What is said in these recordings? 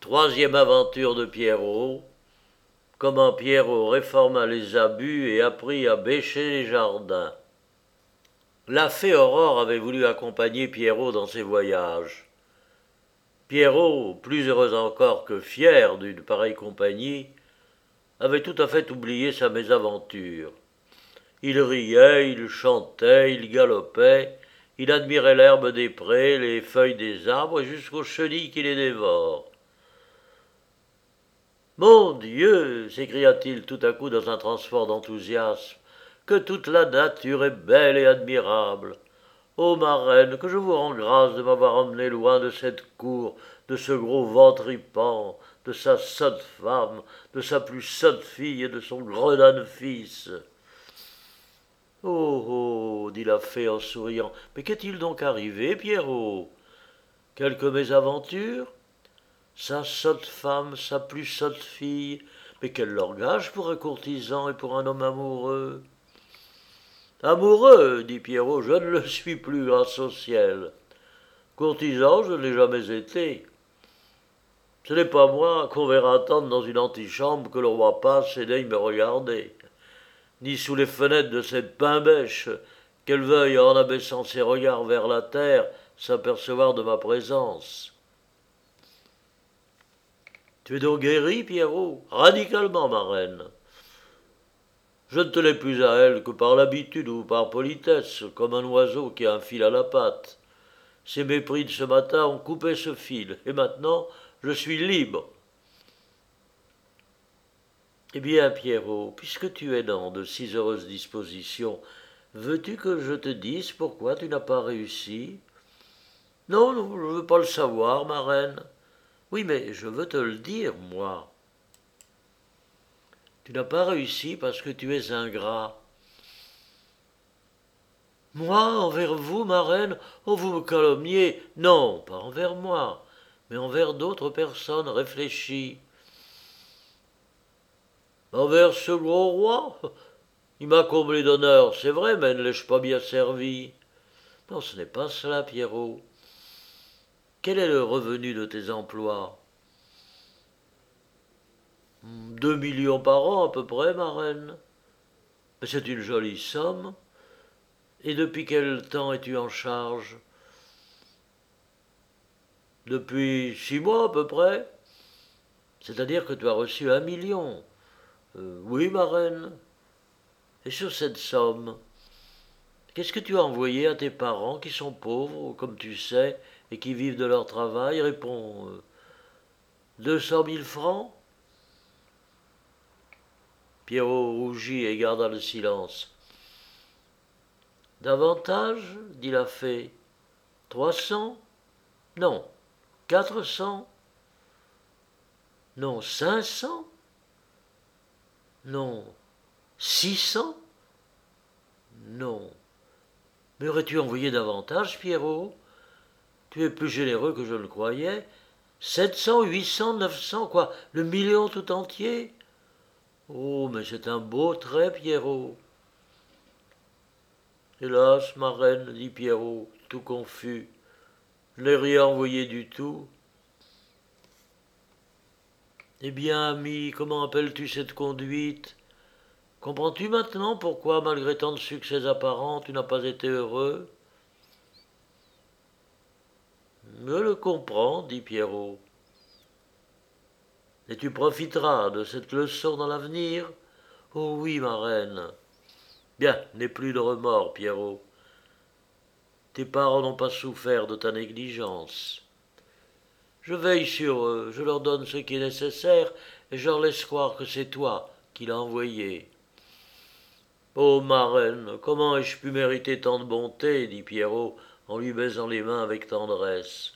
Troisième aventure de Pierrot. Comment Pierrot réforma les abus et apprit à bêcher les jardins. La fée Aurore avait voulu accompagner Pierrot dans ses voyages. Pierrot, plus heureux encore que fier d'une pareille compagnie, avait tout à fait oublié sa mésaventure. Il riait, il chantait, il galopait, il admirait l'herbe des prés, les feuilles des arbres et jusqu'aux chenilles qui les dévorent. Mon Dieu, s'écria-t-il tout à coup dans un transport d'enthousiasme, que toute la nature est belle et admirable. Ô marraine, que je vous rends grâce de m'avoir emmené loin de cette cour, de ce gros ventripant, de sa sotte femme, de sa plus sotte fille et de son gredin fils. Oh, oh, dit la fée en souriant, mais qu'est-il donc arrivé, Pierrot? Quelque mésaventure? Sa sotte femme, sa plus sotte fille, mais quel langage pour un courtisan et pour un homme amoureux. Amoureux, dit Pierrot, je ne le suis plus, grâce au ciel. Courtisan, je ne l'ai jamais été. Ce n'est pas moi qu'on verra attendre dans une antichambre que le roi passe et daigne me regarder, ni sous les fenêtres de cette pain-bêche, qu'elle veuille, en abaissant ses regards vers la terre, s'apercevoir de ma présence. Tu es donc guéri, Pierrot? Radicalement, ma reine. Je ne tenais plus à elle que par l'habitude ou par politesse, comme un oiseau qui a un fil à la patte. Ces mépris de ce matin ont coupé ce fil, et maintenant je suis libre. Eh bien, Pierrot, puisque tu es dans de si heureuses dispositions, veux-tu que je te dise pourquoi tu n'as pas réussi? Non, non, je ne veux pas le savoir, ma reine. Oui, mais je veux te le dire, moi. Tu n'as pas réussi parce que tu es ingrat. Moi, envers vous, ma reine? Oh, vous me calomniez. Non, pas envers moi, mais envers d'autres personnes réfléchies. Envers ce gros roi? Il m'a comblé d'honneur, c'est vrai, mais ne l'ai-je pas bien servi? Non, ce n'est pas cela, Pierrot. Quel est le revenu de tes emplois? 2 millions par an, à peu près, ma reine. Mais c'est une jolie somme. Et depuis quel temps es-tu en charge? Depuis 6 mois, à peu près. C'est-à-dire que tu as reçu 1 million. Oui, ma reine. Et sur cette somme, qu'est-ce que tu as envoyé à tes parents qui sont pauvres, comme tu sais, et qui vivent de leur travail? Réponds. 200 000 francs? Pierrot rougit et garda le silence. Davantage? Dit la fée. 300? Non. 400? Non. 500? Non. 600? Non. Mais aurais-tu envoyé davantage, Pierrot? Tu es plus généreux que je ne croyais. 700, 800, 900, quoi? Le million tout entier? Oh, mais c'est un beau trait, Pierrot. Hélas, ma reine, dit Pierrot, tout confus, je n'ai rien envoyé du tout. Eh bien, ami, comment appelles-tu cette conduite? Comprends-tu maintenant pourquoi, malgré tant de succès apparents, tu n'as pas été heureux? Je le comprends, dit Pierrot. Et tu profiteras de cette leçon dans l'avenir? Oh oui, ma reine. Bien, n'aie plus de remords, Pierrot. Tes parents n'ont pas souffert de ta négligence. Je veille sur eux, je leur donne ce qui est nécessaire, et je leur laisse croire que c'est toi qui l'as envoyé. Oh, ma reine, comment ai-je pu mériter tant de bonté? Dit Pierrot en lui baisant les mains avec tendresse.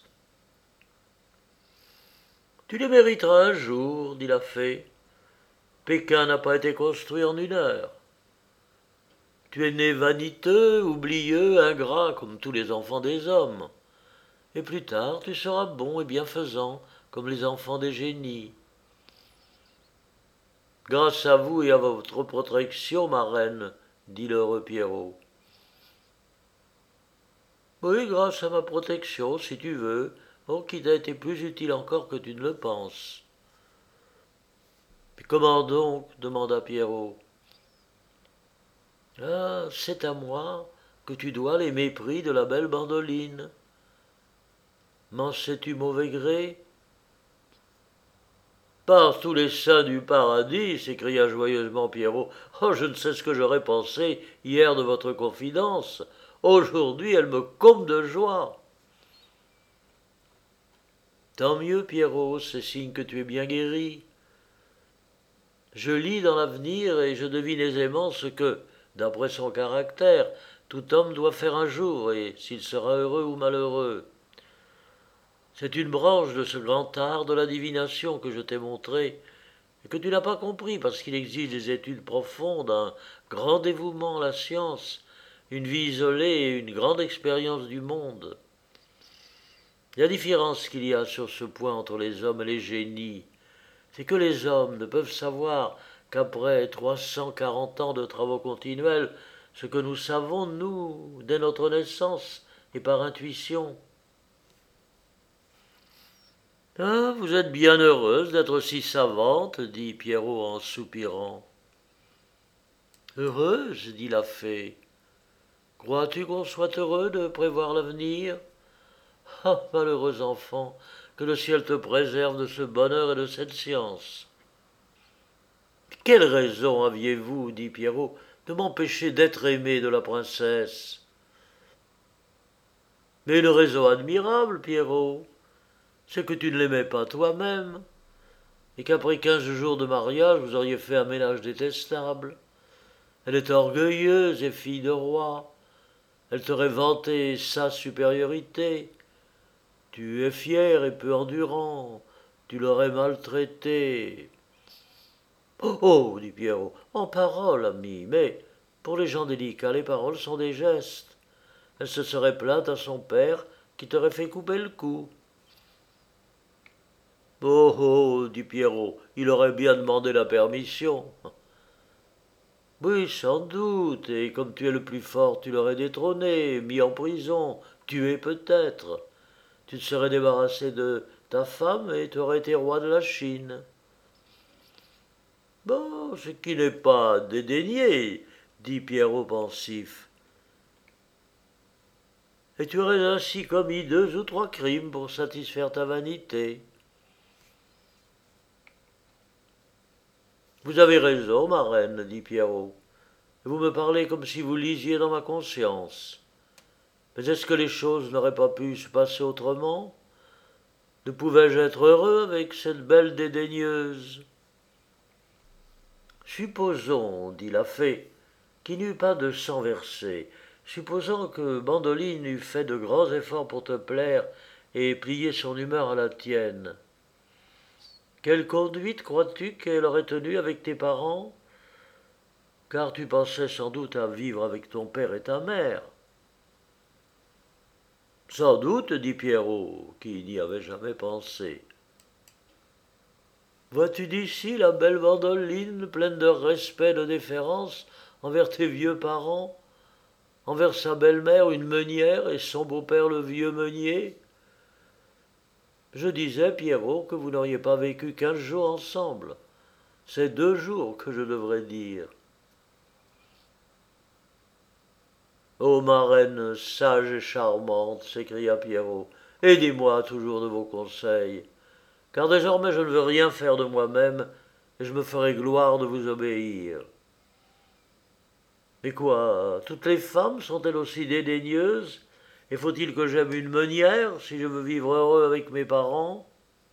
Tu les mériteras un jour, dit la fée. Pékin n'a pas été construit en 1 heure. Tu es né vaniteux, oublieux, ingrat, comme tous les enfants des hommes. Et plus tard, tu seras bon et bienfaisant, comme les enfants des génies. Grâce à vous et à votre protection, ma reine, dit l'heureux Pierrot. Oui, grâce à ma protection, si tu veux, Oh, qui t'a été plus utile encore que tu ne le penses. Mais comment donc demanda Pierrot. Ah, c'est à moi que tu dois les mépris de la belle Bandoline. M'en sais-tu mauvais gré? Par tous les saints du paradis, s'écria joyeusement Pierrot, oh, je ne sais ce que j'aurais pensé hier de votre confidence. Aujourd'hui, elle me comble de joie. Tant mieux, Pierrot, c'est signe que tu es bien guéri. Je lis dans l'avenir et je devine aisément ce que, d'après son caractère, tout homme doit faire un jour, et s'il sera heureux ou malheureux. C'est une branche de ce grand art de la divination que je t'ai montré, et que tu n'as pas compris parce qu'il exige des études profondes, un grand dévouement à la science, une vie isolée et une grande expérience du monde. La différence qu'il y a sur ce point entre les hommes et les génies, c'est que les hommes ne peuvent savoir qu'après 340 ans de travaux continuels, ce que nous savons, nous, dès notre naissance et par intuition. Ah, vous êtes bien heureuse d'être si savante, dit Pierrot en soupirant. Heureuse, dit la fée. Crois-tu qu'on soit heureux de prévoir l'avenir? Ah, malheureux enfant, que le ciel te préserve de ce bonheur et de cette science. Quelle raison aviez-vous, dit Pierrot, de m'empêcher d'être aimé de la princesse? Mais une raison admirable, Pierrot, c'est que tu ne l'aimais pas toi-même, et qu'après 15 jours de mariage, vous auriez fait un ménage détestable. Elle est orgueilleuse et fille de roi. Elle t'aurait vanté sa supériorité. Tu es fier et peu endurant. Tu l'aurais maltraitée. Oh, oh, dit Pierrot, en parole, ami, mais pour les gens délicats, les paroles sont des gestes. Elle se serait plainte à son père qui t'aurait fait couper le cou. Oh, oh, dit Pierrot, il aurait bien demandé la permission. Oui, sans doute, et comme tu es le plus fort, tu l'aurais détrôné, mis en prison, tué peut-être. Tu te serais débarrassé de ta femme et tu aurais été roi de la Chine. Bon, ce qui n'est pas dédaigné, dit Pierrot pensif. Et tu aurais ainsi commis 2 ou 3 crimes pour satisfaire ta vanité. Vous avez raison, ma reine, dit Pierrot. Vous me parlez comme si vous lisiez dans ma conscience. Mais est-ce que les choses n'auraient pas pu se passer autrement? Ne pouvais-je être heureux avec cette belle dédaigneuse? Supposons, dit la fée, qu'il n'y eut pas de sang versé. Supposons que Bandoline eût fait de grands efforts pour te plaire et plié son humeur à la tienne. Quelle conduite crois-tu qu'elle aurait tenue avec tes parents? Car tu pensais sans doute à vivre avec ton père et ta mère. Sans doute, dit Pierrot, qui n'y avait jamais pensé. Vois-tu d'ici la belle Bandoline, pleine de respect et de déférence envers tes vieux parents, envers sa belle-mère une meunière et son beau-père le vieux meunier? Je disais, Pierrot, que vous n'auriez pas vécu 15 jours ensemble. C'est 2 jours que je devrais dire. Ô ma reine sage et charmante, s'écria Pierrot, aidez-moi toujours de vos conseils, car désormais je ne veux rien faire de moi-même, et je me ferai gloire de vous obéir. Mais quoi, toutes les femmes sont-elles aussi dédaigneuses? Et faut-il que j'aime une meunière si je veux vivre heureux avec mes parents?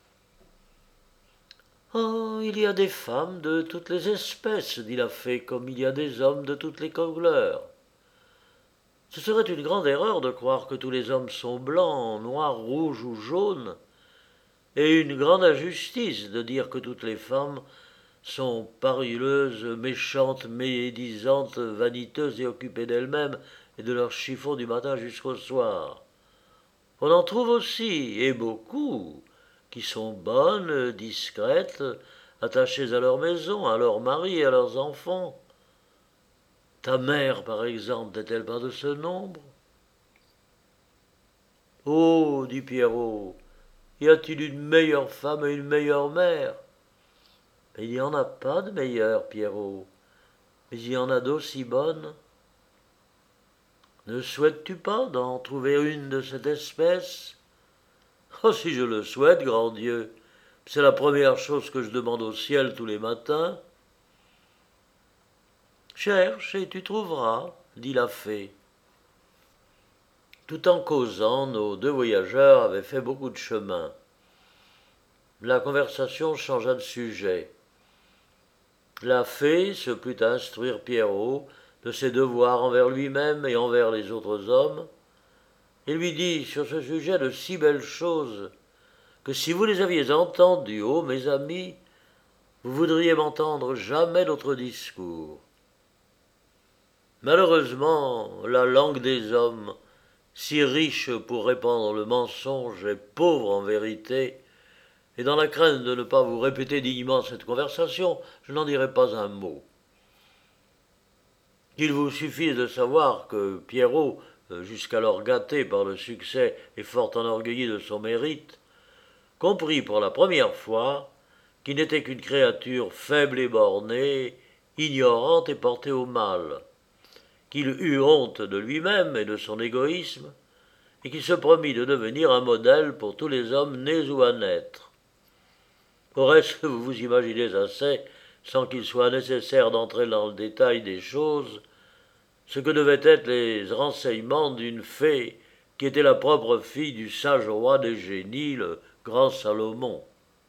Oh, il y a des femmes de toutes les espèces, dit la fée, comme il y a des hommes de toutes les couleurs. Ce serait une grande erreur de croire que tous les hommes sont blancs, noirs, rouges ou jaunes, et une grande injustice de dire que toutes les femmes sont parilleuses, méchantes, médisantes, vaniteuses et occupées d'elles-mêmes et de leurs chiffons du matin jusqu'au soir. On en trouve aussi, et beaucoup, qui sont bonnes, discrètes, attachées à leur maison, à leur mari et à leurs enfants. Ta mère, par exemple, n'est-elle pas de ce nombre? Oh, dit Pierrot, Y a-t-il une meilleure femme et une meilleure mère? Mais il n'y en a pas de meilleure, Pierrot. Mais il y en a d'aussi bonnes. Ne souhaites-tu pas d'en trouver une de cette espèce? Oh, si je le souhaite, grand Dieu. C'est la première chose que je demande au ciel tous les matins. Cherche et tu trouveras, dit la fée. Tout en causant, nos deux voyageurs avaient fait beaucoup de chemin. La conversation changea de sujet. La fée se plut à instruire Pierrot de ses devoirs envers lui-même et envers les autres hommes, et lui dit sur ce sujet de si belles choses que si vous les aviez entendues, ô mes amis, vous voudriez m'entendre jamais d'autre discours. Malheureusement, la langue des hommes, si riche pour répandre le mensonge et pauvre en vérité, et dans la crainte de ne pas vous répéter dignement cette conversation, je n'en dirai pas un mot. Il vous suffit de savoir que Pierrot, jusqu'alors gâté par le succès et fort enorgueilli de son mérite, comprit pour la première fois qu'il n'était qu'une créature faible et bornée, ignorante et portée au mal, qu'il eut honte de lui-même et de son égoïsme, et qu'il se promit de devenir un modèle pour tous les hommes nés ou à naître. Au reste, vous vous imaginez assez, sans qu'il soit nécessaire d'entrer dans le détail des choses, ce que devaient être les renseignements d'une fée qui était la propre fille du sage roi des génies, le grand Salomon.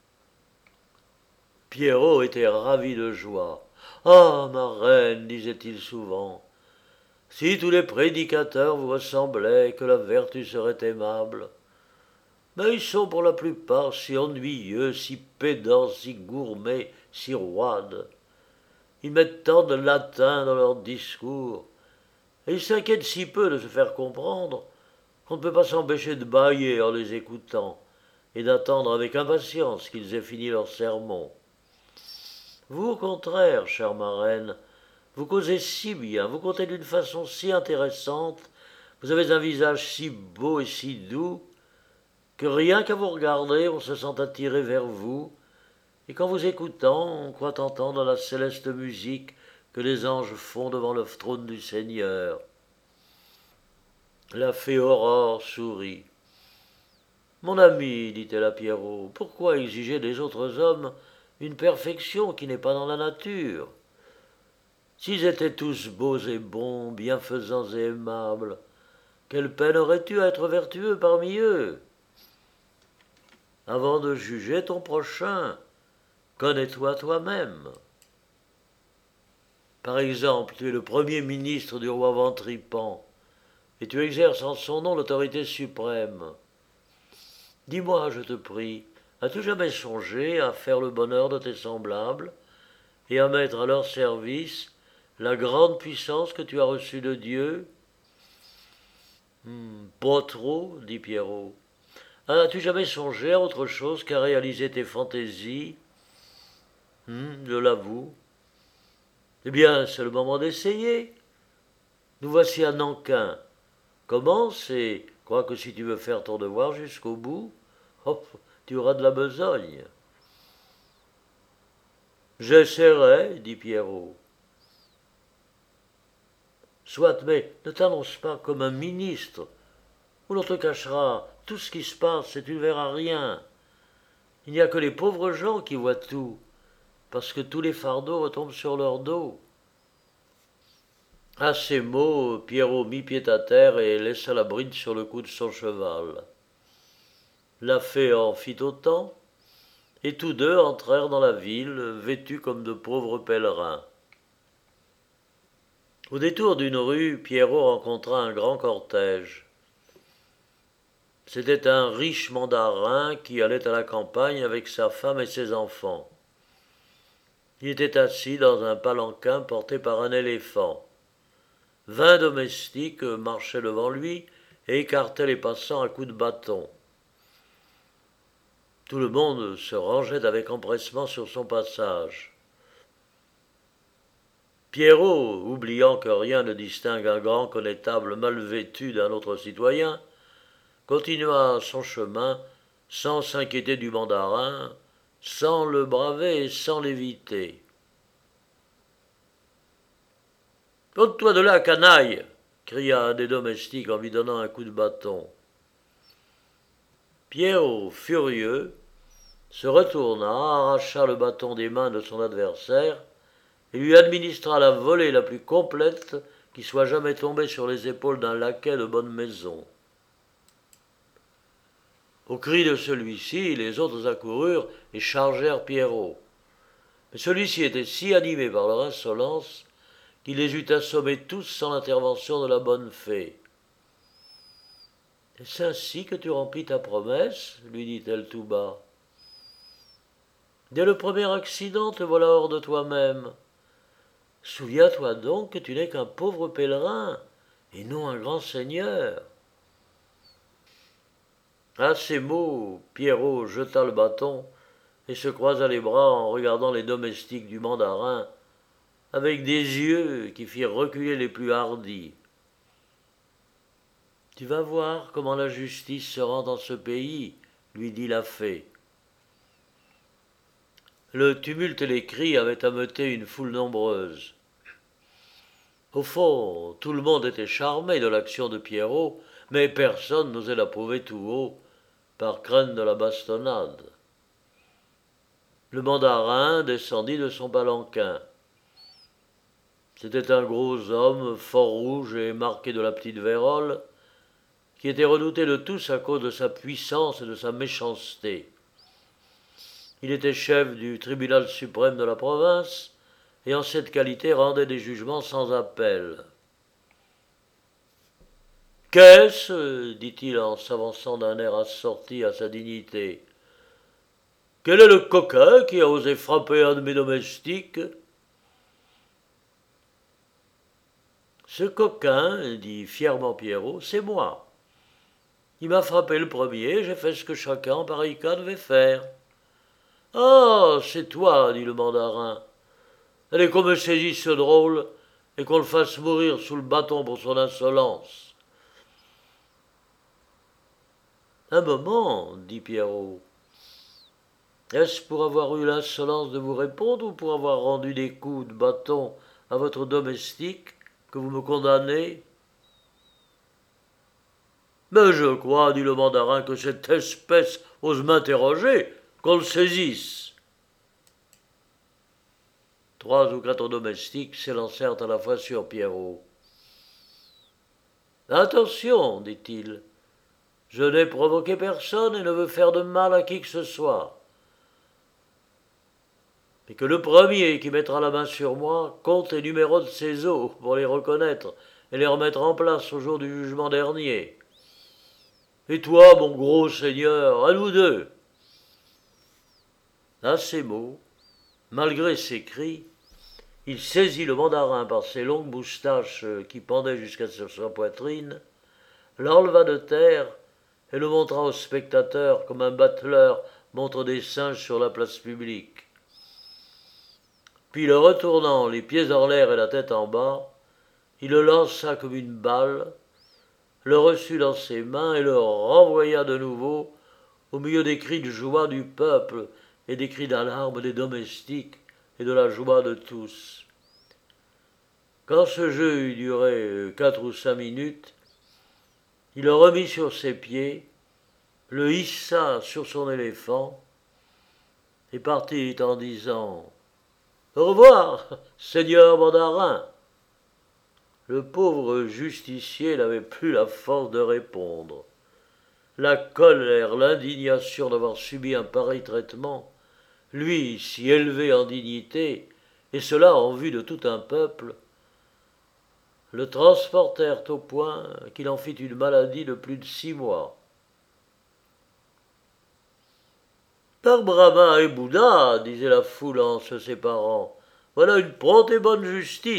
Pierrot était ravi de joie. Ah, ma reine, disait-il souvent, si tous les prédicateurs vous ressemblaient, que la vertu serait aimable. Mais ils sont pour la plupart si ennuyeux, si pédants, si gourmets, si roides. Ils mettent tant de latin dans leurs discours, et ils s'inquiètent si peu de se faire comprendre qu'on ne peut pas s'empêcher de bâiller en les écoutant et d'attendre avec impatience qu'ils aient fini leur sermon. Vous, au contraire, chère marraine, vous causez si bien, vous contez d'une façon si intéressante, vous avez un visage si beau et si doux, que rien qu'à vous regarder, on se sent attiré vers vous, et qu'en vous écoutant, on croit entendre la céleste musique que les anges font devant le trône du Seigneur. La fée Aurore sourit. Mon ami, dit-elle à Pierrot, pourquoi exiger des autres hommes une perfection qui n'est pas dans la nature? S'ils étaient tous beaux et bons, bienfaisants et aimables, quelle peine aurais-tu à être vertueux parmi eux? Avant de juger ton prochain, connais-toi toi-même. Par exemple, tu es le premier ministre du roi Ventripan, et tu exerces en son nom l'autorité suprême. Dis-moi, je te prie, as-tu jamais songé à faire le bonheur de tes semblables et à mettre à leur service la grande puissance que tu as reçue de Dieu? Pas trop, dit Pierrot. As-tu jamais songé à autre chose qu'à réaliser tes fantaisies? Je l'avoue. Eh bien, c'est le moment d'essayer. Nous voici à Nankin. Commence et crois que si tu veux faire ton devoir jusqu'au bout, oh, tu auras de la besogne. J'essaierai, dit Pierrot. Soit, mais ne t'annonce pas comme un ministre, ou l'on te cachera tout ce qui se passe et tu ne verras rien. Il n'y a que les pauvres gens qui voient tout, parce que tous les fardeaux retombent sur leur dos. À ces mots, Pierrot mit pied à terre et laissa la bride sur le cou de son cheval. La fée en fit autant, et tous deux entrèrent dans la ville, vêtus comme de pauvres pèlerins. Au détour d'une rue, Pierrot rencontra un grand cortège. C'était un riche mandarin qui allait à la campagne avec sa femme et ses enfants. Il était assis dans un palanquin porté par un éléphant. 20 domestiques marchaient devant lui et écartaient les passants à coups de bâton. Tout le monde se rangeait avec empressement sur son passage. Pierrot, oubliant que rien ne distingue un grand connétable mal vêtu d'un autre citoyen, continua son chemin sans s'inquiéter du mandarin, sans le braver et sans l'éviter. « Ôte-toi de là, canaille !» cria un des domestiques en lui donnant un coup de bâton. Pierrot, furieux, se retourna, arracha le bâton des mains de son adversaire et lui administra la volée la plus complète qui soit jamais tombée sur les épaules d'un laquais de bonne maison. Au cri de celui-ci, les autres accoururent et chargèrent Pierrot. Mais celui-ci était si animé par leur insolence qu'il les eût assommés tous sans l'intervention de la bonne fée. « Est-ce ainsi que tu remplis ta promesse ?» lui dit-elle tout bas. « Dès le premier accident, te voilà hors de toi-même. Souviens-toi donc que tu n'es qu'un pauvre pèlerin, et non un grand seigneur. » À ces mots, Pierrot jeta le bâton et se croisa les bras en regardant les domestiques du mandarin avec des yeux qui firent reculer les plus hardis. « Tu vas voir comment la justice se rend dans ce pays, » lui dit la fée. Le tumulte et les cris avaient ameuté une foule nombreuse. Au fond, tout le monde était charmé de l'action de Pierrot, mais personne n'osait l'approuver tout haut, par crainte de la bastonnade. Le mandarin descendit de son palanquin. C'était un gros homme, fort rouge et marqué de la petite vérole, qui était redouté de tous à cause de sa puissance et de sa méchanceté. Il était chef du tribunal suprême de la province, et en cette qualité rendait des jugements sans appel. « Qu'est-ce » dit-il en s'avançant d'un air assorti à sa dignité. « Quel est le coquin qui a osé frapper un de mes domestiques ?» « Ce coquin, dit fièrement Pierrot, c'est moi. Il m'a frappé le premier, j'ai fait ce que chacun en pareil cas devait faire. »« Ah, c'est toi, dit le mandarin. Allez qu'on me saisisse ce drôle et qu'on le fasse mourir sous le bâton pour son insolence. » « Un moment, dit Pierrot. Est-ce pour avoir eu l'insolence de vous répondre ou pour avoir rendu des coups de bâton à votre domestique que vous me condamnez ? » ?»« Mais je crois, dit le mandarin, que cette espèce ose m'interroger, qu'on le saisisse. » 3 ou 4 domestiques s'élancèrent à la fois sur Pierrot. « Attention, dit-il, je n'ai provoqué personne et ne veux faire de mal à qui que ce soit. Mais que le premier qui mettra la main sur moi compte les numéros de ses os pour les reconnaître et les remettre en place au jour du jugement dernier. Et toi, mon gros seigneur, à nous deux. » À ces mots, malgré ses cris, il saisit le mandarin par ses longues moustaches qui pendaient jusqu'à sa poitrine, l'enleva de terre et le montra aux spectateurs comme un battleur montre des singes sur la place publique. Puis le retournant les pieds en l'air et la tête en bas, il le lança comme une balle, le reçut dans ses mains et le renvoya de nouveau au milieu des cris de joie du peuple et des cris d'alarme des domestiques et de la joie de tous. Quand ce jeu eut duré 4 ou 5 minutes, il le remit sur ses pieds, le hissa sur son éléphant et partit en disant « Au revoir, seigneur mandarin !» Le pauvre justicier n'avait plus la force de répondre. La colère, l'indignation d'avoir subi un pareil traitement, lui si élevé en dignité, et cela en vue de tout un peuple, le transportèrent au point qu'il en fit une maladie de plus de 6 mois. « Par Brahma et Bouddha, disait la foule en se séparant, voilà une prompte et bonne justice. »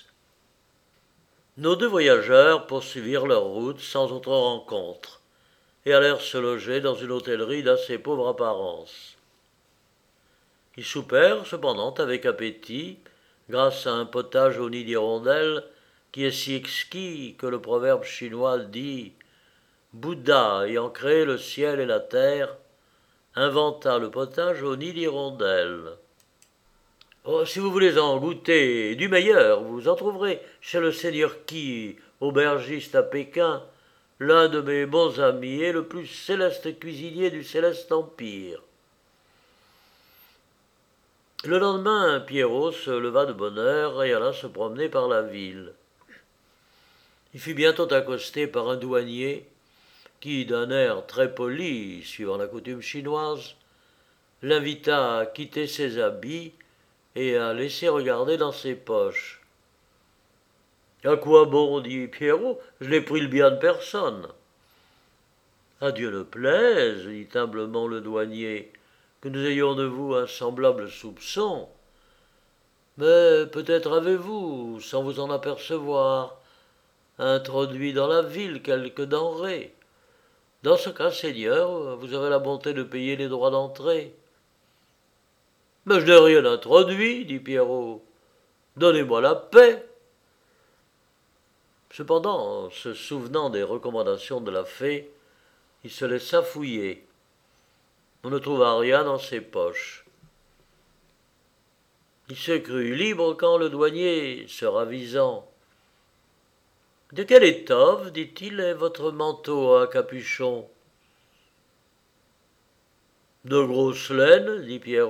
Nos 2 voyageurs poursuivirent leur route sans autre rencontre et allèrent se loger dans une hôtellerie d'assez pauvre apparence. Ils soupèrent cependant avec appétit, grâce à un potage au nid d'hirondelle qui est si exquis que le proverbe chinois dit « Bouddha ayant créé le ciel et la terre, inventa le potage au nid d'hirondelle. Oh, si vous voulez en goûter du meilleur, vous en trouverez chez le seigneur Qi, aubergiste à Pékin, l'un de mes bons amis et le plus céleste cuisinier du céleste empire. Le lendemain, Pierrot se leva de bonne heure et alla se promener par la ville. Il fut bientôt accosté par un douanier qui, d'un air très poli, suivant la coutume chinoise, l'invita à quitter ses habits et à laisser regarder dans ses poches. « À quoi bon, dit Pierrot, je n'ai pris le bien de personne. »« À Dieu ne plaise, dit humblement le douanier, que nous ayons de vous un semblable soupçon. Mais peut-être avez-vous, sans vous en apercevoir, introduit dans la ville quelques denrées. Dans ce cas, Seigneur, vous aurez la bonté de payer les droits d'entrée. »« Mais je n'ai rien introduit, dit Pierrot. Donnez-moi la paix. » Cependant, se souvenant des recommandations de la fée, il se laissa fouiller. On ne trouva rien dans ses poches. Il se crut libre quand le douanier, se ravisant, « De quelle étoffe, dit-il, est votre manteau à capuchon ?»« De grosse laine, dit Pierrot. »«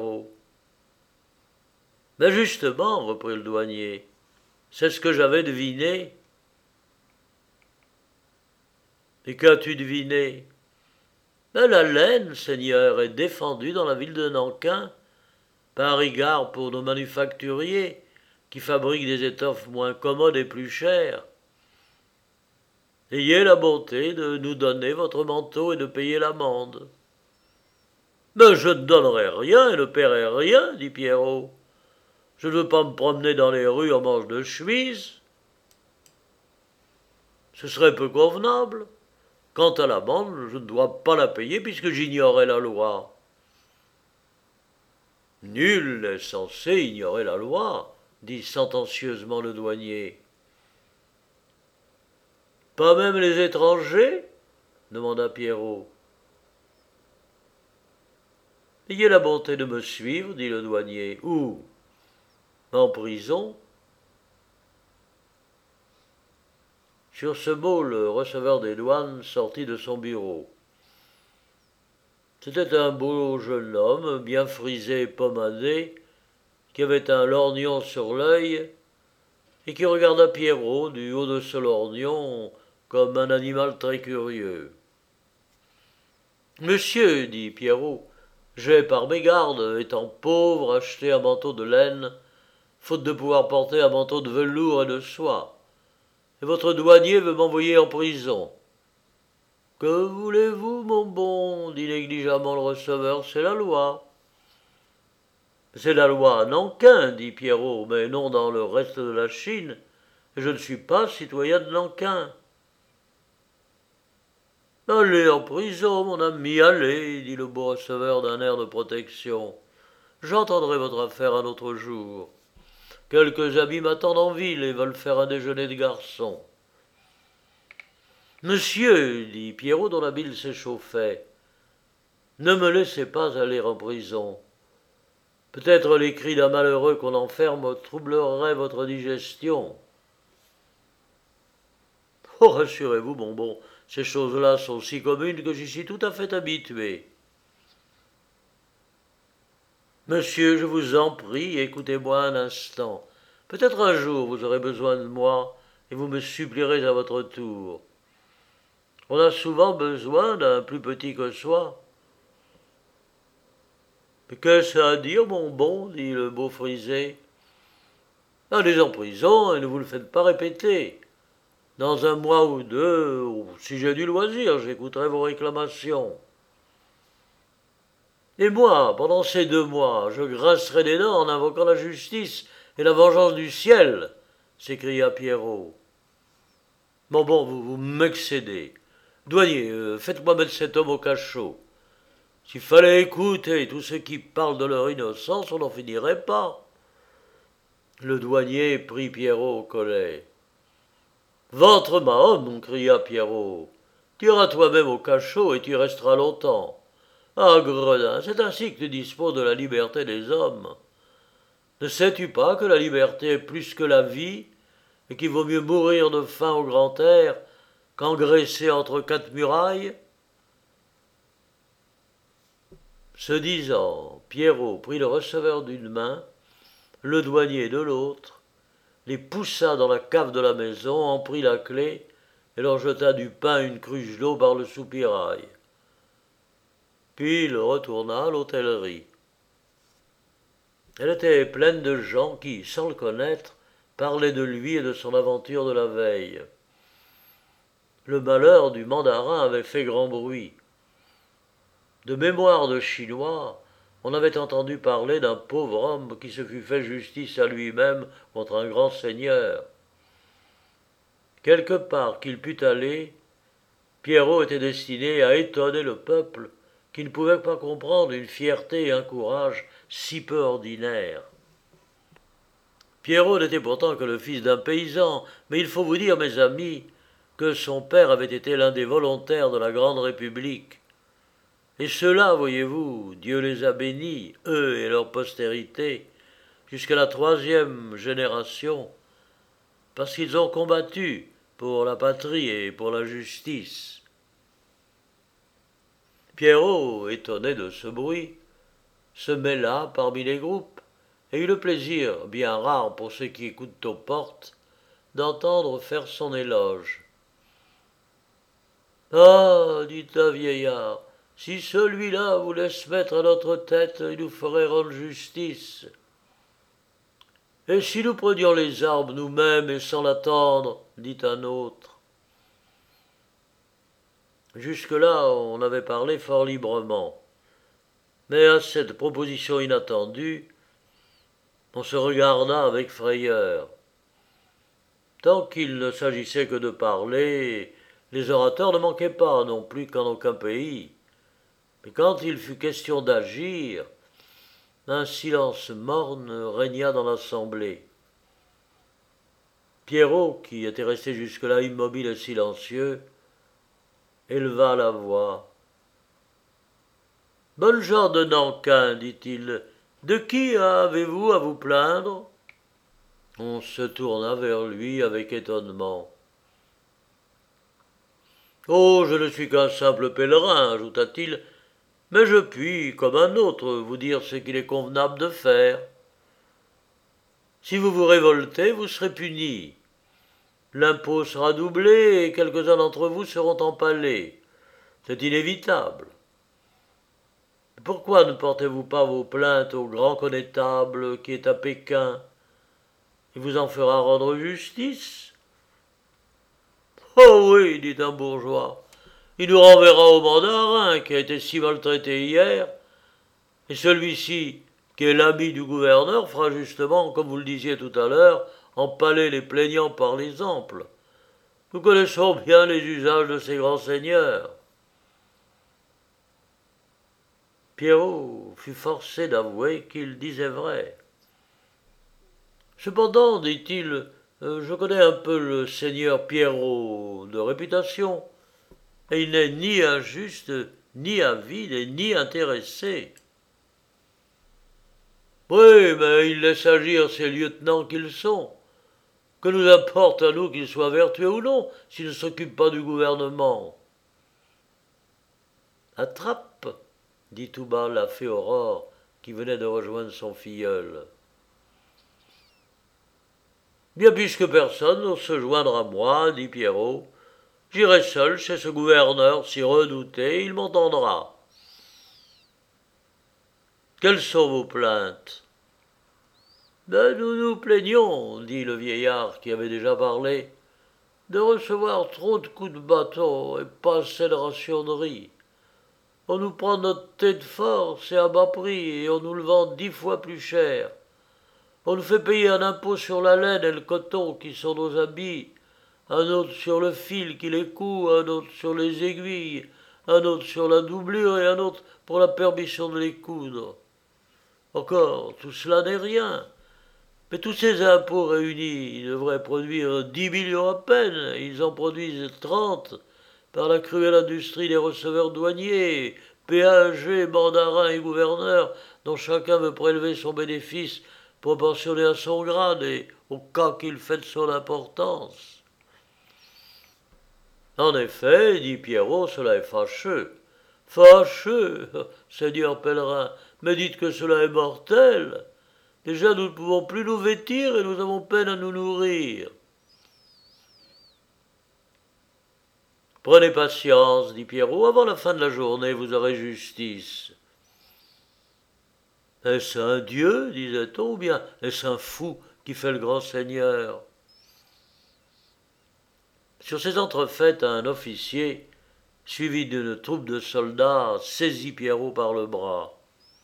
Mais justement, reprit le douanier, c'est ce que j'avais deviné. »« Et qu'as-tu deviné ?»« Ben, la laine, Seigneur, est défendue dans la ville de Nankin, par égard pour nos manufacturiers, qui fabriquent des étoffes moins commodes et plus chères. Ayez la bonté de nous donner votre manteau et de payer l'amende. »« Mais je ne donnerai rien et ne paierai rien, dit Pierrot. Je ne veux pas me promener dans les rues en manche de chemise. Ce serait peu convenable. Quant à l'amende, je ne dois pas la payer puisque j'ignorais la loi. » « Nul n'est censé ignorer la loi, dit sentencieusement le douanier. »« Pas même les étrangers ?» demanda Pierrot. « Ayez la bonté de me suivre, dit le douanier. »« Où ? En prison ?» Sur ce mot, le receveur des douanes sortit de son bureau. C'était un beau jeune homme, bien frisé et pommadé, qui avait un lorgnon sur l'œil et qui regarda Pierrot du haut de ce lorgnon comme un animal très curieux. « Monsieur, dit Pierrot, j'ai par mégarde, étant pauvre, acheté un manteau de laine, faute de pouvoir porter un manteau de velours et de soie, et votre douanier veut m'envoyer en prison. » « Que voulez-vous, mon bon, dit négligemment le receveur, c'est la loi. »« C'est la loi à Nankin, dit Pierrot, mais non dans le reste de la Chine, et je ne suis pas citoyen de Nankin. »« Allez en prison, mon ami, allez, dit le beau receveur d'un air de protection. J'entendrai votre affaire un autre jour. Quelques amis m'attendent en ville et veulent faire un déjeuner de garçons. »« Monsieur, dit Pierrot dont la bile s'échauffait, ne me laissez pas aller en prison. Peut-être les cris d'un malheureux qu'on enferme troubleraient votre digestion. »« Oh, rassurez-vous, mon bon, ces choses-là sont si communes que j'y suis tout à fait habitué. »« Monsieur, je vous en prie, écoutez-moi un instant. Peut-être un jour vous aurez besoin de moi et vous me supplierez à votre tour. On a souvent besoin d'un plus petit que soi. »« Mais qu'est-ce à dire, mon bon, dit le beau frisé. Allez en prison et ne vous le faites pas répéter. Dans un mois ou deux, si j'ai du loisir, j'écouterai vos réclamations. Et moi, pendant ces 2 mois, je grincerai des dents en invoquant la justice et la vengeance du ciel, s'écria Pierrot. Bon, vous m'excédez. Douanier, faites-moi mettre cet homme au cachot. S'il fallait écouter tous ceux qui parlent de leur innocence, on n'en finirait pas. Le douanier prit Pierrot au collet. « Ventre Mahom !» cria Pierrot. « Tu iras toi-même au cachot et tu y resteras longtemps. Ah, gredin, c'est ainsi que tu disposes de la liberté des hommes. Ne sais-tu pas que la liberté est plus que la vie, et qu'il vaut mieux mourir de faim au grand air qu'engraisser entre quatre murailles? Ce disant, Pierrot prit le receveur d'une main, le douanier de l'autre, les poussa dans la cave de la maison, en prit la clé et leur jeta du pain une cruche d'eau par le soupirail. Puis il retourna à l'hôtellerie. Elle était pleine de gens qui, sans le connaître, parlaient de lui et de son aventure de la veille. Le malheur du mandarin avait fait grand bruit. De mémoire de Chinois, on avait entendu parler d'un pauvre homme qui se fût fait justice à lui-même contre un grand seigneur. Quelque part qu'il pût aller, Pierrot était destiné à étonner le peuple qui ne pouvait pas comprendre une fierté et un courage si peu ordinaires. Pierrot n'était pourtant que le fils d'un paysan, mais il faut vous dire, mes amis, que son père avait été l'un des volontaires de la grande République. Et ceux-là, voyez-vous, Dieu les a bénis, eux et leur postérité, jusqu'à la troisième génération, parce qu'ils ont combattu pour la patrie et pour la justice. Pierrot, étonné de ce bruit, se mêla parmi les groupes et eut le plaisir, bien rare pour ceux qui écoutent aux portes, d'entendre faire son éloge. « Ah, dit un vieillard, si celui-là voulait se mettre à notre tête, il nous ferait rendre justice. Et si nous prenions les armes nous-mêmes et sans l'attendre, dit un autre. Jusque-là, on avait parlé fort librement. Mais à cette proposition inattendue, on se regarda avec frayeur. Tant qu'il ne s'agissait que de parler, les orateurs ne manquaient pas non plus qu'en aucun pays. Mais quand il fut question d'agir, un silence morne régna dans l'assemblée. Pierrot, qui était resté jusque-là immobile et silencieux, éleva la voix. « Bonnes gens de Nankin, dit-il, de qui avez-vous à vous plaindre ?» On se tourna vers lui avec étonnement. « Oh, je ne suis qu'un simple pèlerin, ajouta-t-il, mais je puis, comme un autre, vous dire ce qu'il est convenable de faire. Si vous vous révoltez, vous serez punis. L'impôt sera doublé et quelques-uns d'entre vous seront empalés. C'est inévitable. Pourquoi ne portez-vous pas vos plaintes au grand connétable qui est à Pékin? Il vous en fera rendre justice. » »« Oh oui, dit un bourgeois, il nous renverra au mandarin qui a été si maltraité hier, et celui-ci, qui est l'ami du gouverneur, fera justement, comme vous le disiez tout à l'heure, empaler les plaignants par l'exemple. Nous connaissons bien les usages de ces grands seigneurs. » Pierrot fut forcé d'avouer qu'il disait vrai. Cependant, dit-il, je connais un peu le seigneur Pierrot de réputation, et il n'est ni injuste, ni avide, et ni intéressé. Oui, mais il laisse agir ces lieutenants qu'ils sont. Que nous importe à nous qu'ils soient vertueux ou non, s'ils ne s'occupent pas du gouvernement? Attrape, dit tout bas la fée Aurore, qui venait de rejoindre son filleul. Bien puisque personne n'ose se joindre à moi, dit Pierrot, j'irai seul chez ce gouverneur si redouté, il m'entendra. Quelles sont vos plaintes? Ben, nous nous plaignons, dit le vieillard qui avait déjà parlé, de recevoir trop de coups de bâton et pas assez de ration de riz. On nous prend notre thé de force et à bas prix et on nous le vend 10 fois plus cher. On nous fait payer un impôt sur la laine et le coton qui sont nos habits, un autre sur le fil qui les coud, un autre sur les aiguilles, un autre sur la doublure et un autre pour la permission de les coudre. Encore, tout cela n'est rien. Mais tous ces impôts réunis devraient produire 10 millions à peine, ils en produisent 30 par la cruelle industrie des receveurs douaniers, péagers, mandarins et gouverneurs, dont chacun veut prélever son bénéfice proportionné à son grade et au cas qu'il fait de son importance. En effet, dit Pierrot, cela est fâcheux. Fâcheux, seigneur pèlerin, mais dites que cela est mortel. Déjà nous ne pouvons plus nous vêtir et nous avons peine à nous nourrir. Prenez patience, dit Pierrot, avant la fin de la journée vous aurez justice. Est-ce un dieu, disait-on, ou bien est-ce un fou qui fait le grand seigneur? Sur ces entrefaites, un officier, suivi d'une troupe de soldats, saisit Pierrot par le bras.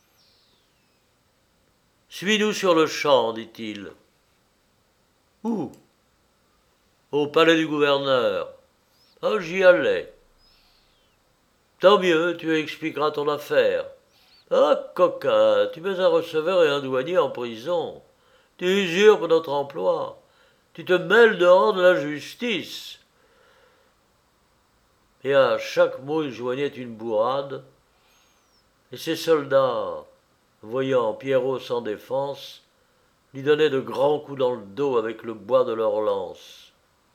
Suis-nous sur le champ, dit-il. Où? Au palais du gouverneur. Ah, j'y allais. Tant mieux, tu expliqueras ton affaire. Ah, coquin, tu mets un receveur et un douanier en prison. Tu usurpes notre emploi. Tu te mêles dehors de la justice. Et à chaque mot il joignait une bourrade. Et ses soldats, voyant Pierrot sans défense, lui donnaient de grands coups dans le dos avec le bois de leurs lances.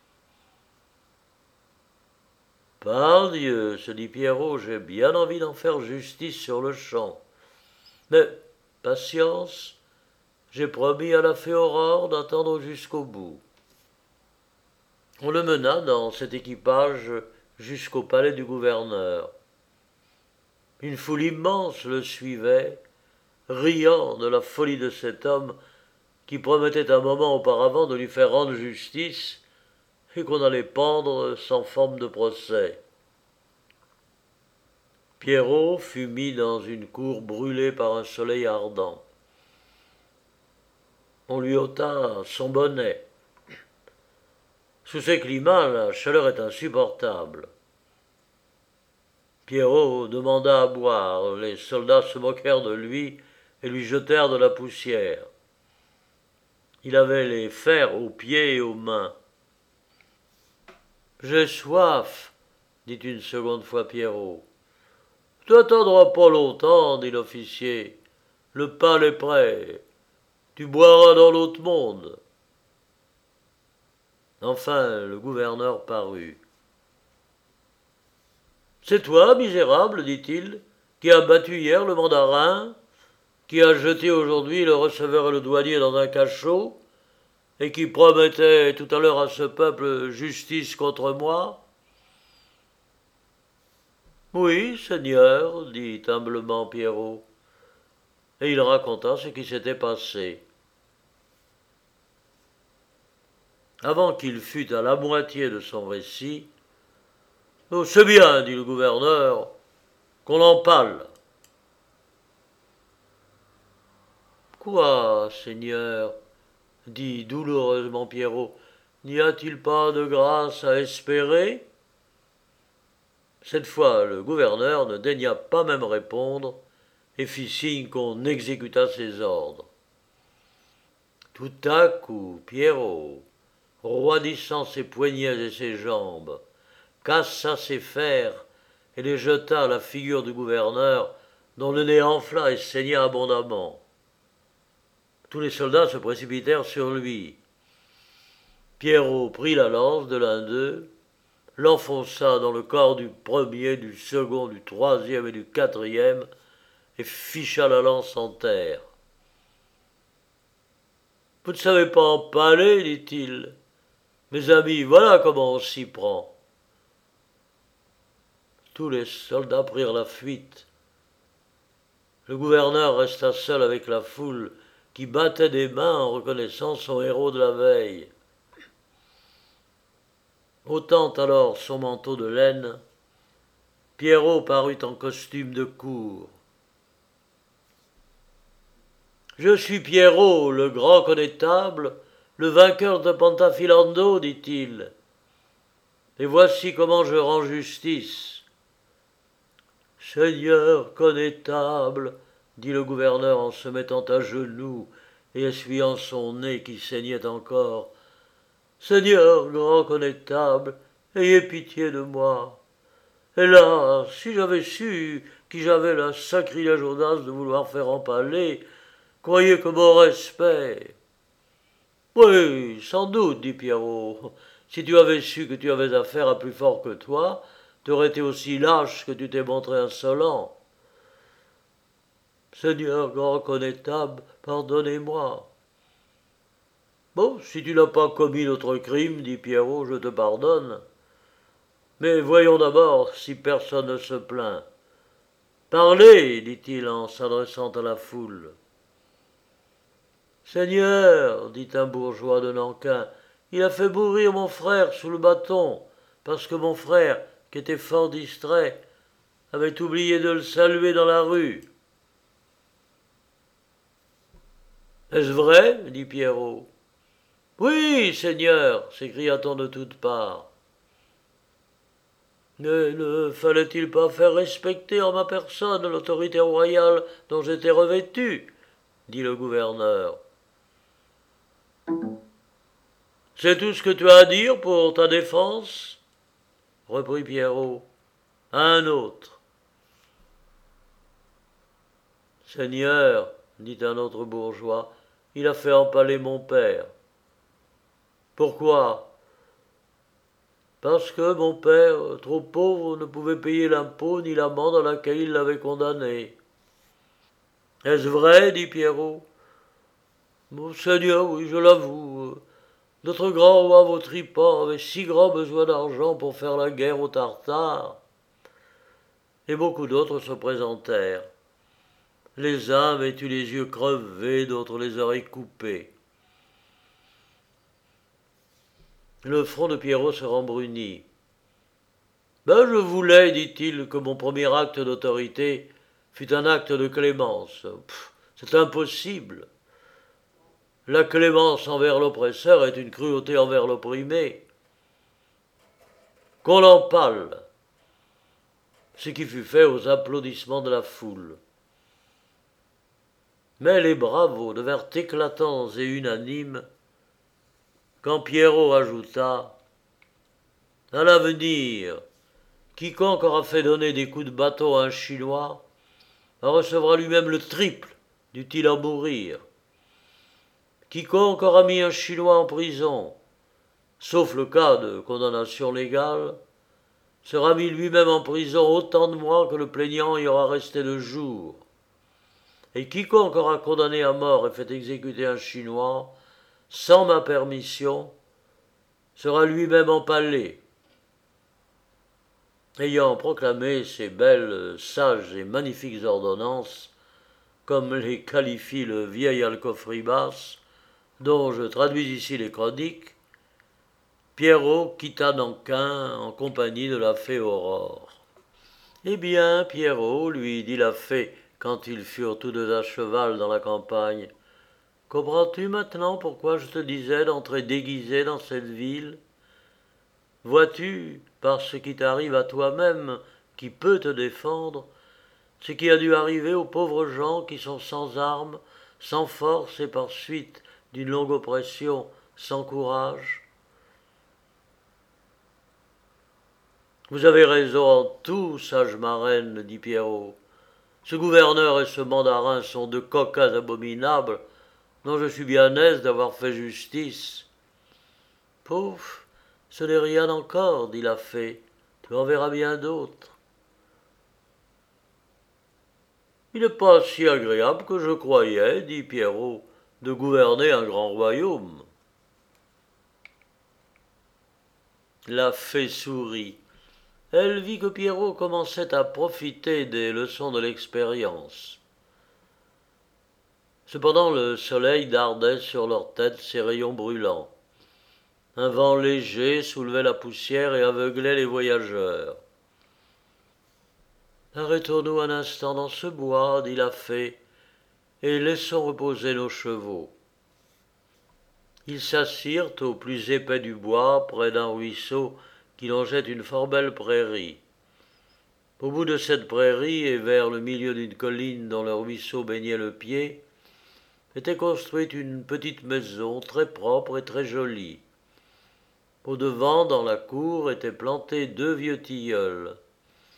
Pardieu, se dit Pierrot, j'ai bien envie d'en faire justice sur le champ. Mais, patience, j'ai promis à la fée Aurore d'attendre jusqu'au bout. On le mena dans cet équipage jusqu'au palais du gouverneur. Une foule immense le suivait, riant de la folie de cet homme qui promettait un moment auparavant de lui faire rendre justice et qu'on allait pendre sans forme de procès. Pierrot fut mis dans une cour brûlée par un soleil ardent. On lui ôta son bonnet. Sous ces climats, la chaleur est insupportable. Pierrot demanda à boire, les soldats se moquèrent de lui et lui jetèrent de la poussière. Il avait les fers aux pieds et aux mains. « J'ai soif, dit une seconde fois Pierrot. « Tu n'attendras pas longtemps, dit l'officier. Le pain est prêt. Tu boiras dans l'autre monde. » Enfin, le gouverneur parut. « C'est toi, misérable, dit-il, qui as battu hier le mandarin, qui as jeté aujourd'hui le receveur et le douanier dans un cachot, et qui promettait tout à l'heure à ce peuple justice contre moi? » « Oui, seigneur, dit humblement Pierrot, et il raconta ce qui s'était passé. Avant qu'il fût à la moitié de son récit, « Oh, c'est bien, dit le gouverneur, qu'on en parle. »« Quoi, seigneur, dit douloureusement Pierrot, n'y a-t-il pas de grâce à espérer? » Cette fois, le gouverneur ne daigna pas même répondre et fit signe qu'on exécutât ses ordres. Tout à coup, Pierrot, roidissant ses poignets et ses jambes, cassa ses fers et les jeta à la figure du gouverneur, dont le nez enfla et saigna abondamment. Tous les soldats se précipitèrent sur lui. Pierrot prit la lance de l'un d'eux, l'enfonça dans le corps du premier, du second, du troisième et du quatrième, et ficha la lance en terre. « Vous ne savez pas empaler, dit-il. Mes amis, voilà comment on s'y prend. » Tous les soldats prirent la fuite. Le gouverneur resta seul avec la foule qui battait des mains en reconnaissant son héros de la veille. Ôtant alors son manteau de laine, Pierrot parut en costume de cour. « Je suis Pierrot, le grand connétable, le vainqueur de Pantafilando, dit-il. Et voici comment je rends justice. »« Seigneur connétable, dit le gouverneur en se mettant à genoux et essuyant son nez qui saignait encore. Seigneur grand connétable, ayez pitié de moi. Hélas, si j'avais su qui j'avais la sacrilège audace de vouloir faire empaler, croyez que mon respect. Oui, sans doute, dit Pierrot. Si tu avais su que tu avais affaire à plus fort que toi, tu aurais été aussi lâche que tu t'es montré insolent. Seigneur grand connétable, pardonnez-moi. Bon, si tu n'as pas commis d'autre crime, dit Pierrot, je te pardonne. Mais voyons d'abord si personne ne se plaint. Parlez, dit-il en s'adressant à la foule. Seigneur, dit un bourgeois de Nankin, il a fait mourir mon frère sous le bâton, parce que mon frère, qui était fort distrait, avait oublié de le saluer dans la rue. Est-ce vrai dit Pierrot. Oui, Seigneur, s'écria-t-on de toutes parts. Mais ne fallait-il pas faire respecter en ma personne l'autorité royale dont j'étais revêtu dit le gouverneur. C'est tout ce que tu as à dire pour ta défense reprit Pierrot. À un autre. Seigneur, dit un autre bourgeois, il a fait empaler mon père. Pourquoi parce que mon père, trop pauvre, ne pouvait payer l'impôt ni l'amende à laquelle il l'avait condamné. Est-ce vrai dit Pierrot. Monseigneur, oui, je l'avoue. Notre grand roi Vautripan avait si grand besoin d'argent pour faire la guerre aux Tartares. Et beaucoup d'autres se présentèrent. Les uns avaient eu les yeux crevés, d'autres les oreilles coupées. Le front de Pierrot se rembrunit. Ben, je voulais, dit-il, que mon premier acte d'autorité fût un acte de clémence. C'est impossible. La clémence envers l'oppresseur est une cruauté envers l'opprimé. Qu'on empale. Ce qui fut fait aux applaudissements de la foule. Mais les bravos devinrent éclatants et unanimes quand Pierrot ajouta « À l'avenir, quiconque aura fait donner des coups de bâton à un Chinois en recevra lui-même le triple, dût-il en mourir. Quiconque aura mis un Chinois en prison, sauf le cas de condamnation légale, sera mis lui-même en prison autant de mois que le plaignant y aura resté de jours. Et quiconque aura condamné à mort et fait exécuter un Chinois, sans ma permission, sera lui-même empalé. » Ayant proclamé ces belles, sages et magnifiques ordonnances, comme les qualifie le vieil Alcofribas, dont je traduis ici les chroniques, Pierrot quitta Nankin en compagnie de la fée Aurore. Eh bien, Pierrot, lui dit la fée, quand ils furent tous deux à cheval dans la campagne, comprends-tu maintenant pourquoi je te disais d'entrer déguisé dans cette ville? Vois-tu, par ce qui t'arrive à toi-même, qui peut te défendre, ce qui a dû arriver aux pauvres gens qui sont sans armes, sans force et par suite d'une longue oppression, sans courage? Vous avez raison en tout, sage marraine, dit Pierrot. Ce gouverneur et ce mandarin sont deux coquins abominables, dont je suis bien aise d'avoir fait justice. Pouf, ce n'est rien encore, dit la fée, tu en verras bien d'autres. Il n'est pas si agréable que je croyais, dit Pierrot, de gouverner un grand royaume. La fée sourit. Elle vit que Pierrot commençait à profiter des leçons de l'expérience. Cependant le soleil dardait sur leurs têtes ses rayons brûlants. Un vent léger soulevait la poussière et aveuglait les voyageurs. Arrêtons-nous un instant dans ce bois, dit la fée, et laissons reposer nos chevaux. Ils s'assirent au plus épais du bois, près d'un ruisseau qui longeait une fort belle prairie. Au bout de cette prairie et vers le milieu d'une colline dont le ruisseau baignait le pied, était construite une petite maison très propre et très jolie. Au devant, dans la cour, étaient plantés deux vieux tilleuls.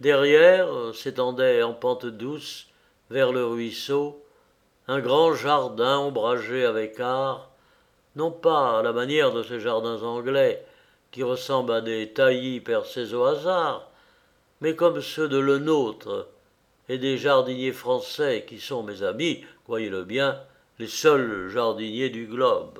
Derrière s'étendait en pente douce, vers le ruisseau, un grand jardin ombragé avec art, non pas à la manière de ces jardins anglais qui ressemblent à des taillis percés au hasard, mais comme ceux de le nôtre et des jardiniers français qui sont, mes amis, croyez-le bien, les seuls jardiniers du globe.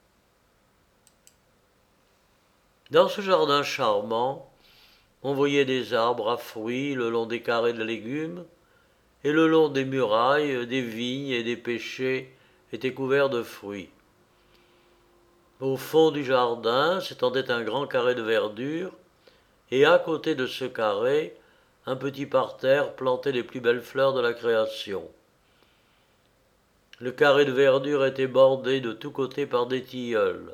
Dans ce jardin charmant, on voyait des arbres à fruits le long des carrés de légumes, et le long des murailles, des vignes et des pêchers étaient couverts de fruits. Au fond du jardin s'étendait un grand carré de verdure, et à côté de ce carré, un petit parterre planté des plus belles fleurs de la création. Le carré de verdure était bordé de tous côtés par des tilleuls.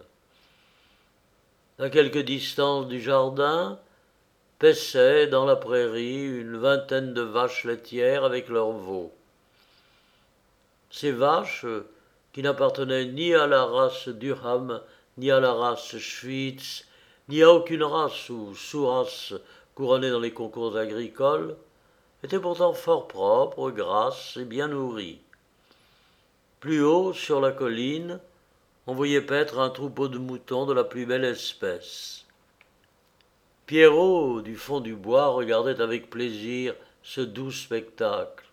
À quelque distance du jardin, paissaient dans la prairie une vingtaine de vaches laitières avec leurs veaux. Ces vaches, qui n'appartenaient ni à la race Durham, ni à la race Schwytz, ni à aucune race ou sous-race couronnée dans les concours agricoles, étaient pourtant fort propres, grasses et bien nourries. Plus haut, sur la colline, on voyait paître un troupeau de moutons de la plus belle espèce. Pierrot, du fond du bois, regardait avec plaisir ce doux spectacle.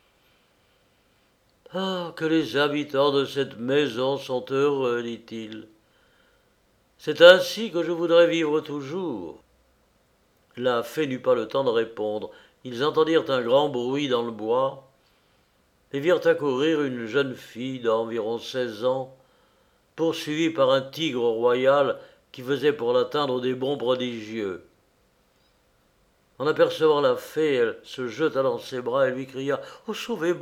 « Ah, que les habitants de cette maison sont heureux, dit-il. C'est ainsi que je voudrais vivre toujours. » La fée n'eut pas le temps de répondre. Ils entendirent un grand bruit dans le bois et virent accourir une jeune fille d'environ 16 ans, poursuivie par un tigre royal qui faisait pour l'atteindre des bonds prodigieux. En apercevant la fée, elle se jeta dans ses bras et lui cria « Oh, sauvez-moi !»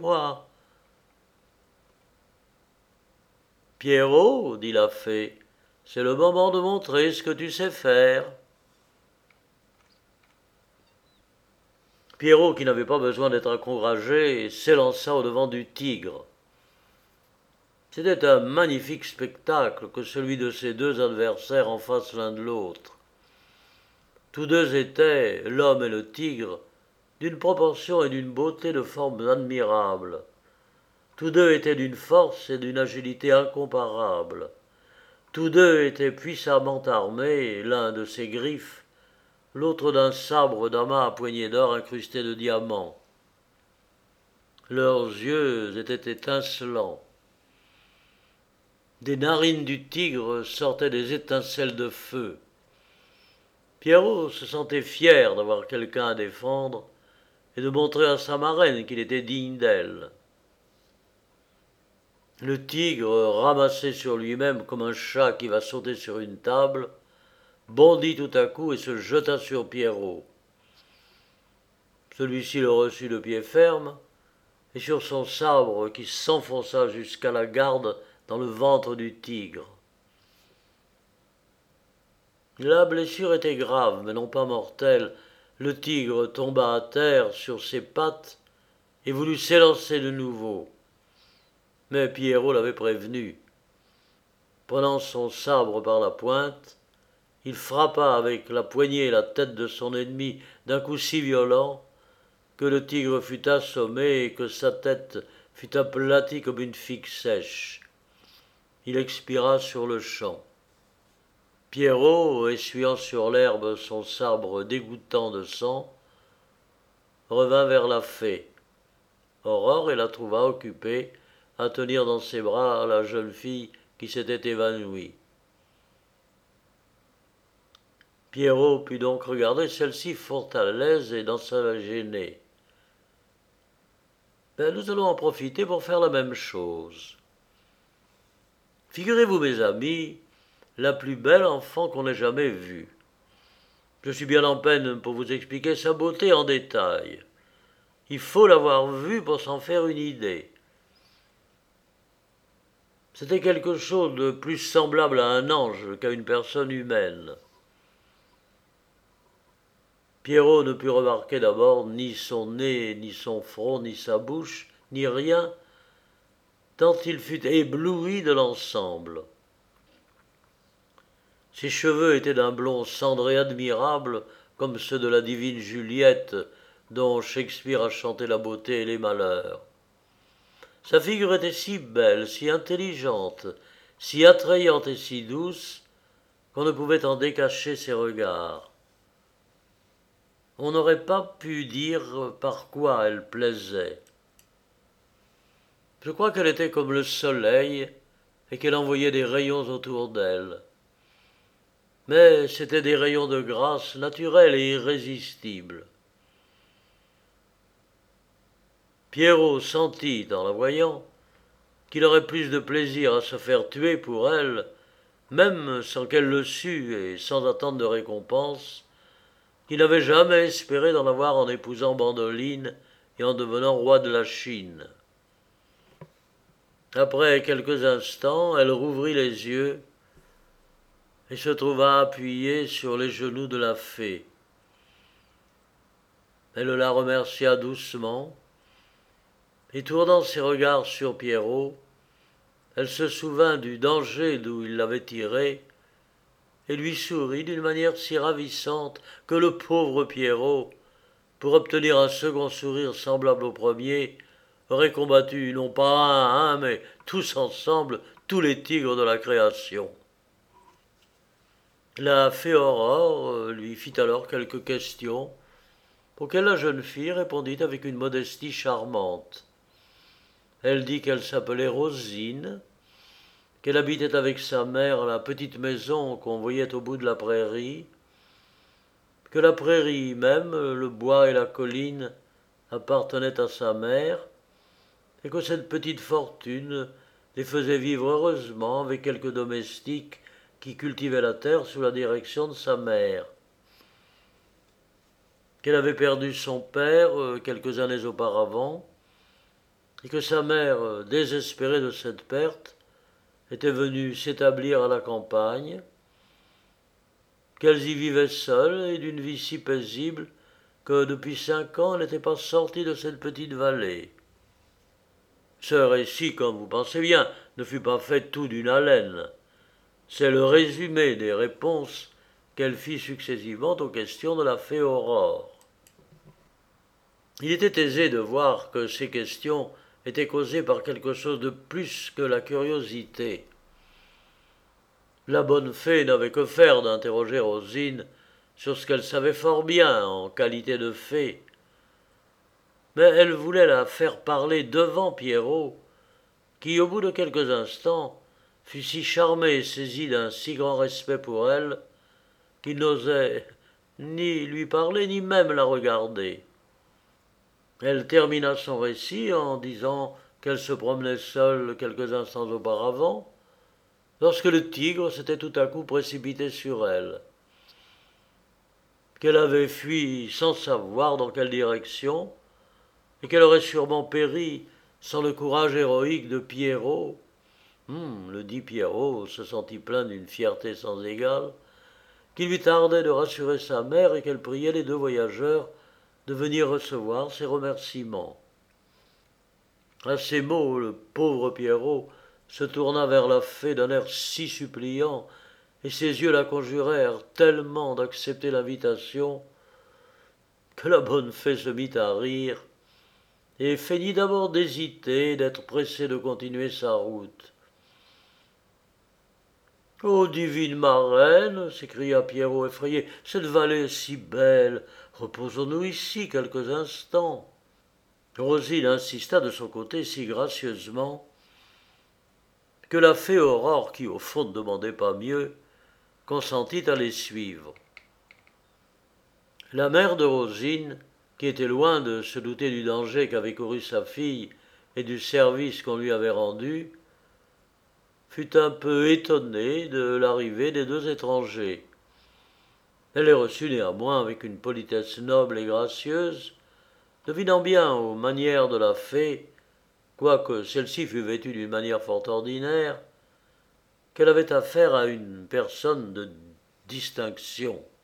« Pierrot, dit la fée, c'est le moment de montrer ce que tu sais faire. » Pierrot, qui n'avait pas besoin d'être encouragé, s'élança au-devant du tigre. C'était un magnifique spectacle que celui de ces deux adversaires en face l'un de l'autre. Tous deux étaient, l'homme et le tigre, d'une proportion et d'une beauté de formes admirables. Tous deux étaient d'une force et d'une agilité incomparables. Tous deux étaient puissamment armés, l'un de ses griffes, l'autre d'un sabre d'amas à poignée d'or incrusté de diamants. Leurs yeux étaient étincelants. Des narines du tigre sortaient des étincelles de feu. Pierrot se sentait fier d'avoir quelqu'un à défendre et de montrer à sa marraine qu'il était digne d'elle. Le tigre, ramassé sur lui-même comme un chat qui va sauter sur une table, bondit tout à coup et se jeta sur Pierrot. Celui-ci le reçut de pied ferme, et sur son sabre qui s'enfonça jusqu'à la garde dans le ventre du tigre. La blessure était grave, mais non pas mortelle. Le tigre tomba à terre sur ses pattes et voulut s'élancer de nouveau. Mais Pierrot l'avait prévenu. Prenant son sabre par la pointe, il frappa avec la poignée la tête de son ennemi d'un coup si violent que le tigre fut assommé et que sa tête fut aplatie comme une figue sèche. Il expira sur le champ. Pierrot, essuyant sur l'herbe son sabre dégouttant de sang, revint vers la fée. Aurore la trouva occupée à tenir dans ses bras la jeune fille qui s'était évanouie. Pierrot put donc regarder celle-ci fort à l'aise et dans sa gênée. Nous allons en profiter pour faire la même chose. Figurez-vous, mes amis, la plus belle enfant qu'on ait jamais vue. Je suis bien en peine pour vous expliquer sa beauté en détail. Il faut l'avoir vue pour s'en faire une idée. C'était quelque chose de plus semblable à un ange qu'à une personne humaine. Pierrot ne put remarquer d'abord ni son nez, ni son front, ni sa bouche, ni rien, tant il fut ébloui de l'ensemble. Ses cheveux étaient d'un blond cendré admirable, comme ceux de la divine Juliette, dont Shakespeare a chanté la beauté et les malheurs. Sa figure était si belle, si intelligente, si attrayante et si douce, qu'on ne pouvait en décacher ses regards. On n'aurait pas pu dire par quoi elle plaisait. Je crois qu'elle était comme le soleil et qu'elle envoyait des rayons autour d'elle. Mais c'étaient des rayons de grâce naturels et irrésistibles. Pierrot sentit, en la voyant, qu'il aurait plus de plaisir à se faire tuer pour elle, même sans qu'elle le sût et sans attendre de récompense, qu'il n'avait jamais espéré d'en avoir en épousant Bandoline et en devenant roi de la Chine. Après quelques instants, elle rouvrit les yeux et se trouva appuyée sur les genoux de la fée. Elle la remercia doucement, et tournant ses regards sur Pierrot, elle se souvint du danger d'où il l'avait tirée, et lui sourit d'une manière si ravissante que le pauvre Pierrot, pour obtenir un second sourire semblable au premier, aurait combattu non pas un à un, mais tous ensemble, tous les tigres de la création. La fée Aurore lui fit alors quelques questions, auxquelles la jeune fille répondit avec une modestie charmante. Elle dit qu'elle s'appelait Rosine, qu'elle habitait avec sa mère à la petite maison qu'on voyait au bout de la prairie, que la prairie même, le bois et la colline, appartenaient à sa mère, et que cette petite fortune les faisait vivre heureusement avec quelques domestiques qui cultivaient la terre sous la direction de sa mère. Qu'elle avait perdu son père quelques années auparavant, et que sa mère, désespérée de cette perte, était venue s'établir à la campagne, qu'elles y vivaient seules et d'une vie si paisible que depuis 5 ans elle n'était pas sortie de cette petite vallée. Ce récit, comme vous pensez bien, ne fut pas fait tout d'une haleine. C'est le résumé des réponses qu'elle fit successivement aux questions de la fée Aurore. Il était aisé de voir que ces questions étaient causées par quelque chose de plus que la curiosité. La bonne fée n'avait que faire d'interroger Rosine sur ce qu'elle savait fort bien en qualité de fée. Mais elle voulait la faire parler devant Pierrot, qui, au bout de quelques instants, fut si charmé et saisi d'un si grand respect pour elle, qu'il n'osait ni lui parler ni même la regarder. Elle termina son récit en disant qu'elle se promenait seule quelques instants auparavant, lorsque le tigre s'était tout à coup précipité sur elle, qu'elle avait fui sans savoir dans quelle direction, et qu'elle aurait sûrement péri sans le courage héroïque de Pierrot. Le dit Pierrot se sentit plein d'une fierté sans égale, qu'il lui tardait de rassurer sa mère et qu'elle priait les 2 voyageurs de venir recevoir ses remerciements. À ces mots, le pauvre Pierrot se tourna vers la fée d'un air si suppliant, et ses yeux la conjurèrent tellement d'accepter l'invitation, que la bonne fée se mit à rire, et feignit d'abord d'hésiter, d'être pressée de continuer sa route. « Ô divine marraine, s'écria Pierrot effrayé, cette vallée est si belle, reposons-nous ici quelques instants. » Rosine insista de son côté si gracieusement que la fée Aurore, qui au fond ne demandait pas mieux, consentit à les suivre. La mère de Rosine, qui était loin de se douter du danger qu'avait couru sa fille et du service qu'on lui avait rendu, fut un peu étonnée de l'arrivée des 2 étrangers. Elle les reçut néanmoins avec une politesse noble et gracieuse, devinant bien aux manières de la fée, quoique celle-ci fût vêtue d'une manière fort ordinaire, qu'elle avait affaire à une personne de distinction.